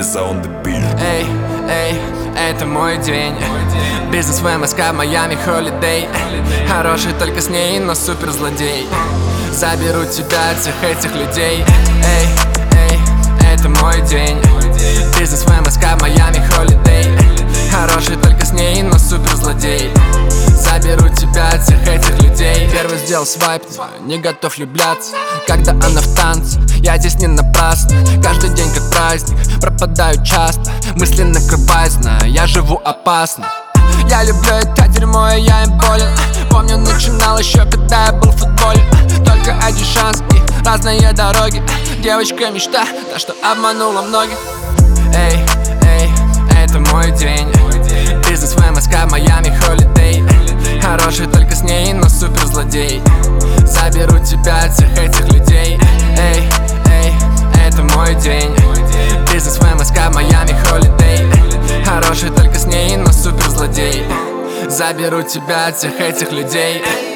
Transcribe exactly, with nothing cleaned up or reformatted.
Лиза on the beat. Эй, эй, это мой день. Бизнес в МСК, Майами, холидей. Хороший только с ней, но супер злодей. Заберу тебя, всех этих людей. Эй, эй, это мой день. Бизнес в МСК, Майами, холидей. Хороший только с ней, но супер злодей. Заберу тебя, всех этих людей. Первый сделал свайп, не готов влюбляться. Когда она в танце, я здесь не напрасно. Каждый день как праздник, пропадаю часто. Мысли накрывают, знаю, я живу опасно. Я люблю это дерьмо, и я им болен. Помню, начинал еще, когда я был в футболе. Только один шанс и разные дороги. Девочка мечта, та, что обманула многих. Эй, эй, это мой день. Бизнес в МСК, Майами, холидей. Хороший только с ней, но супер злодей. Заберу тебя, всех этих людей. Эй, эй, это мой день. Бизнес в МСК, Майами, холидей. Хороший только с ней, но супер злодей. Заберу тебя, всех этих людей.